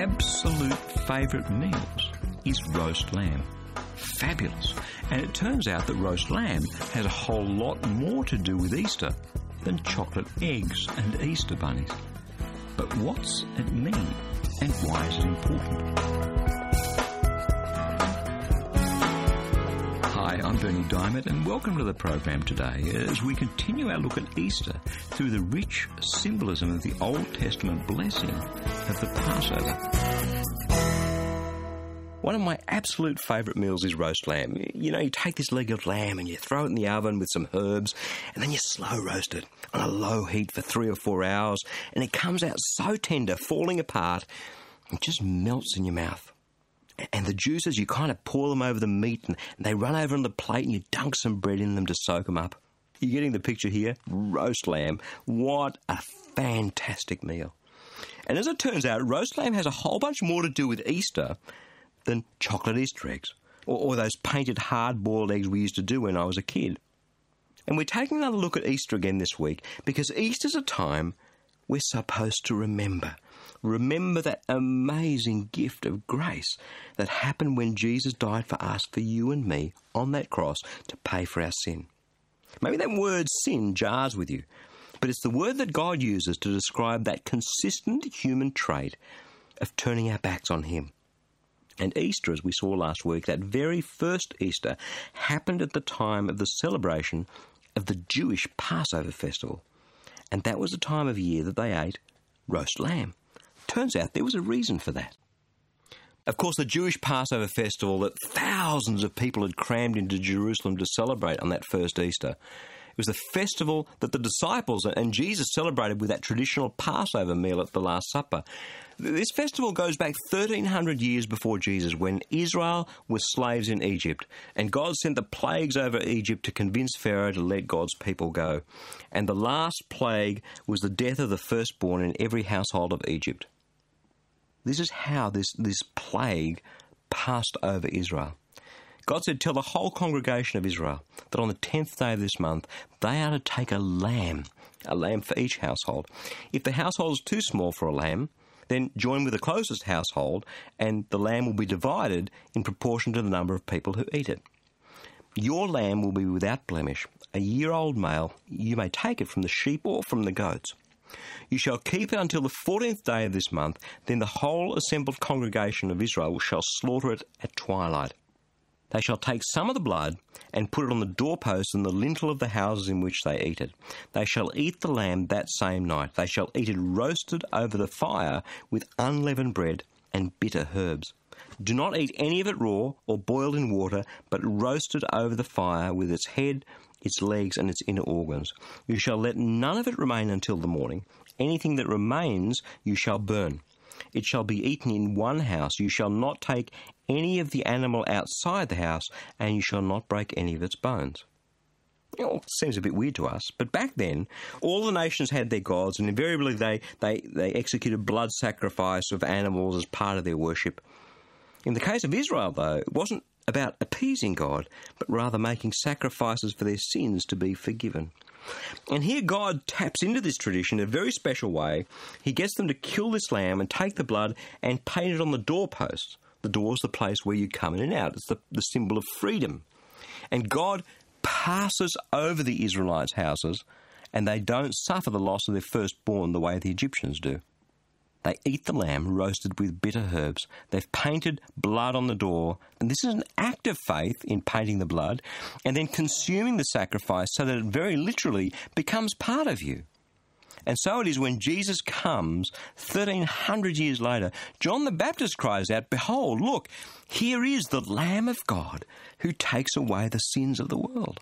absolute favourite meals is roast lamb. Fabulous. And it turns out that roast lamb has a whole lot more to do with Easter than chocolate eggs and Easter bunnies. But what's it mean, and why is it important? Hi, I'm Bernie Diamond, and welcome to the program today as we continue our look at Easter through the rich symbolism of the Old Testament blessing of the Passover. One of my absolute favourite meals is roast lamb. You know, you take this leg of lamb and you throw it in the oven with some herbs, and then you slow roast it on a low heat for 3 or 4 hours, and it comes out so tender, falling apart, it just melts in your mouth. And the juices, you kind of pour them over the meat, and they run over on the plate, and you dunk some bread in them to soak them up. You're getting the picture here? Roast lamb. What a fantastic meal. And as it turns out, roast lamb has a whole bunch more to do with Easter than chocolate Easter eggs, or those painted hard-boiled eggs we used to do when I was a kid. And we're taking another look at Easter again this week, because Easter's a time we're supposed to remember. Remember that amazing gift of grace that happened when Jesus died for us, for you and me, on that cross to pay for our sin. Maybe that word sin jars with you, but it's the word that God uses to describe that consistent human trait of turning our backs on Him. And Easter, as we saw last week, that very first Easter, happened at the time of the celebration of the Jewish Passover festival. And that was the time of year that they ate roast lamb. Turns out there was a reason for that. Of course, the Jewish Passover festival that thousands of people had crammed into Jerusalem to celebrate on that first Easter, it was the festival that the disciples and Jesus celebrated with that traditional Passover meal at the Last Supper. This festival goes back 1,300 years before Jesus, when Israel was slaves in Egypt, and God sent the plagues over Egypt to convince Pharaoh to let God's people go. And the last plague was the death of the firstborn in every household of Egypt. This is how this plague passed over Israel. God said, tell the whole congregation of Israel that on the 10th day of this month, they are to take a lamb for each household. If the household is too small for a lamb, then join with the closest household, and the lamb will be divided in proportion to the number of people who eat it. Your lamb will be without blemish, a year-old male. You may take it from the sheep or from the goats. You shall keep it until the 14th day of this month, then the whole assembled congregation of Israel shall slaughter it at twilight. They shall take some of the blood and put it on the doorposts and the lintel of the houses in which they eat it. They shall eat the lamb that same night. They shall eat it roasted over the fire with unleavened bread and bitter herbs. Do not eat any of it raw or boiled in water, but roasted over the fire with its head, its legs, and its inner organs. You shall let none of it remain until the morning. Anything that remains you shall burn. It shall be eaten in one house. You shall not take any of the animal outside the house, and you shall not break any of its bones. It seems a bit weird to us, but back then, all the nations had their gods, and invariably they executed blood sacrifice of animals as part of their worship. In the case of Israel, though, it wasn't about appeasing God, but rather making sacrifices for their sins to be forgiven. And here God taps into this tradition in a very special way. He gets them to kill this lamb and take the blood and paint it on the doorposts. The door is the place where you come in and out. It's the symbol of freedom. And God passes over the Israelites' houses, and they don't suffer the loss of their firstborn the way the Egyptians do. They eat the lamb roasted with bitter herbs. They've painted blood on the door, and this is an act of faith in painting the blood and then consuming the sacrifice so that it very literally becomes part of you. And so it is when Jesus comes 1,300 years later, John the Baptist cries out, "Behold, look, here is the Lamb of God who takes away the sins of the world."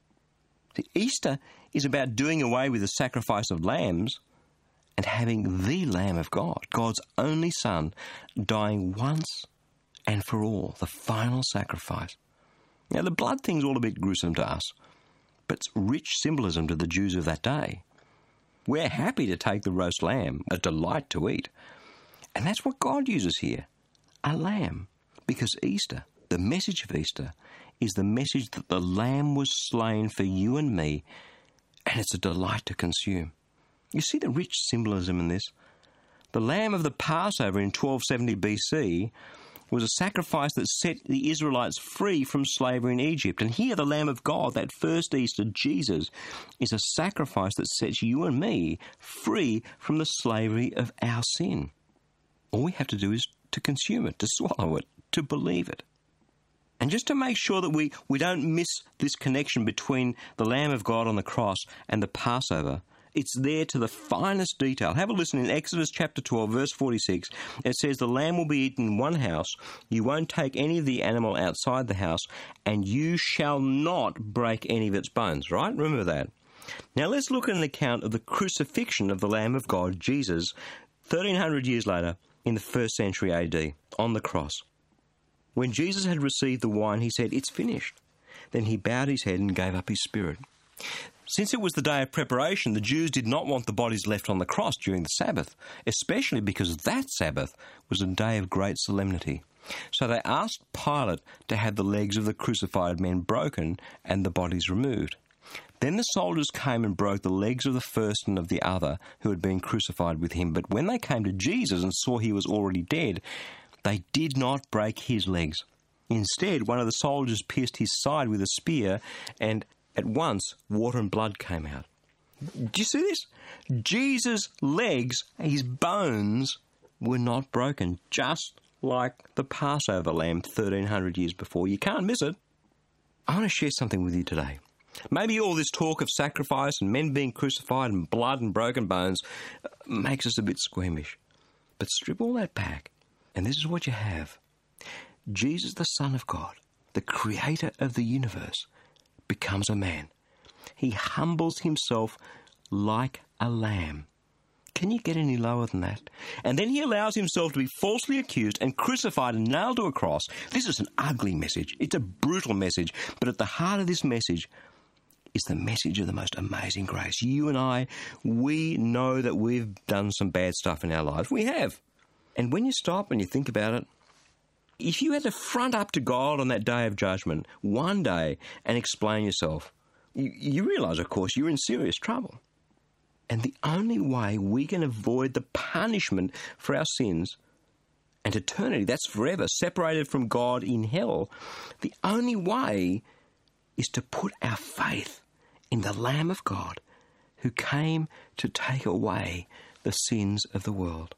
See, Easter is about doing away with the sacrifice of lambs and having the Lamb of God, God's only Son, dying once and for all, the final sacrifice. Now, the blood thing's all a bit gruesome to us, but it's rich symbolism to the Jews of that day. We're happy to take the roast lamb, a delight to eat. And that's what God uses here, a lamb. Because Easter, the message of Easter, is the message that the lamb was slain for you and me, and it's a delight to consume. You see the rich symbolism in this? The The lamb of the Passover in 1270 BC was a sacrifice that set the Israelites free from slavery in Egypt. And here the Lamb of God, that first Easter, Jesus, is a sacrifice that sets you and me free from the slavery of our sin. All we have to do is to consume it, to swallow it, to believe it. And just to make sure that we don't miss this connection between the Lamb of God on the cross and the Passover, it's there to the finest detail. Have a listen in Exodus chapter 12, verse 46. It says, the lamb will be eaten in one house. You won't take any of the animal outside the house, and you shall not break any of its bones. Right? Remember that. Now let's look at an account of the crucifixion of the Lamb of God, Jesus, 1,300 years later in the 1st century AD, on the cross. When Jesus had received the wine, he said, it's finished. Then he bowed his head and gave up his spirit. Since it was the day of preparation, the Jews did not want the bodies left on the cross during the Sabbath, especially because that Sabbath was a day of great solemnity. So they asked Pilate to have the legs of the crucified men broken and the bodies removed. Then the soldiers came and broke the legs of the first and of the other who had been crucified with him. But when they came to Jesus and saw he was already dead, they did not break his legs. Instead, one of the soldiers pierced his side with a spear, and at once, water and blood came out. Do you see this? Jesus' legs, his bones, were not broken, just like the Passover lamb 1,300 years before. You can't miss it. I want to share something with you today. Maybe all this talk of sacrifice and men being crucified and blood and broken bones makes us a bit squeamish. But strip all that back, and this is what you have. Jesus, the Son of God, the creator of the universe, becomes a man. He humbles himself like a lamb. Can you get any lower than that? And then he allows himself to be falsely accused and crucified and nailed to a cross. This is an ugly message. It's a brutal message. But at the heart of this message is the message of the most amazing grace. You and I, we know that we've done some bad stuff in our lives. We have. And when you stop and you think about it, if you had to front up to God on that day of judgment one day and explain yourself, you realise, of course, you're in serious trouble. And the only way we can avoid the punishment for our sins and eternity, that's forever, separated from God in hell, the only way is to put our faith in the Lamb of God who came to take away the sins of the world.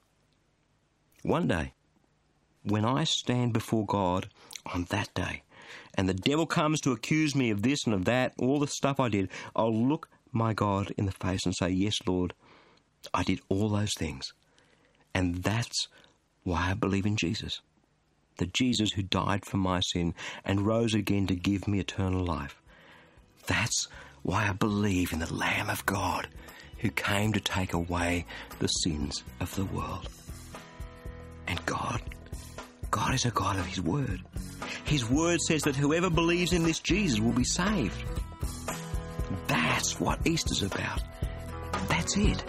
One day, when I stand before God on that day, and the devil comes to accuse me of this and of that, all the stuff I did, I'll look my God in the face and say, yes, Lord, I did all those things. And that's why I believe in Jesus. The Jesus who died for my sin and rose again to give me eternal life. That's why I believe in the Lamb of God who came to take away the sins of the world. And God is a God of his word. His word says that whoever believes in this Jesus will be saved. That's what Easter's about. That's it.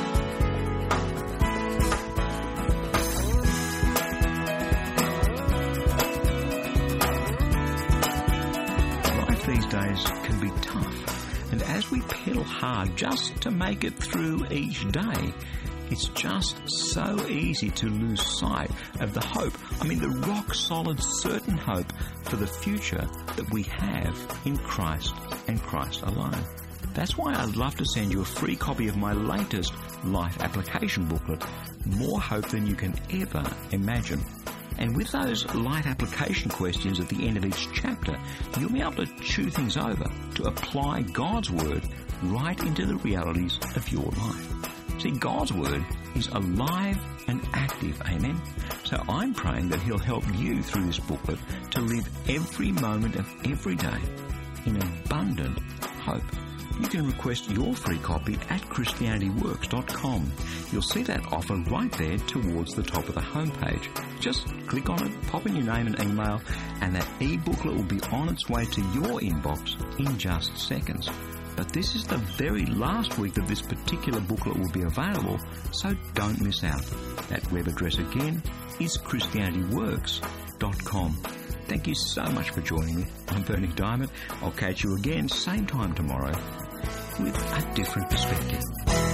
Life these days can be tough, and as we pedal hard just to make it through each day, it's just so easy to lose sight of the hope. I mean, the rock-solid, certain hope for the future that we have in Christ and Christ alone. That's why I'd love to send you a free copy of my latest life application booklet, More Hope Than You Can Ever Imagine. And with those light application questions at the end of each chapter, you'll be able to chew things over to apply God's Word right into the realities of your life. See, God's Word is alive and active, amen? So I'm praying that He'll help you through this booklet to live every moment of every day in abundant hope. You can request your free copy at ChristianityWorks.com. You'll see that offer right there towards the top of the homepage. Just click on it, pop in your name and email, and that e-booklet will be on its way to your inbox in just seconds. But this is the very last week that this particular booklet will be available, so don't miss out. That web address again is ChristianityWorks.com. Thank you so much for joining me. I'm Bernie Diamond. I'll catch you again same time tomorrow with a different perspective.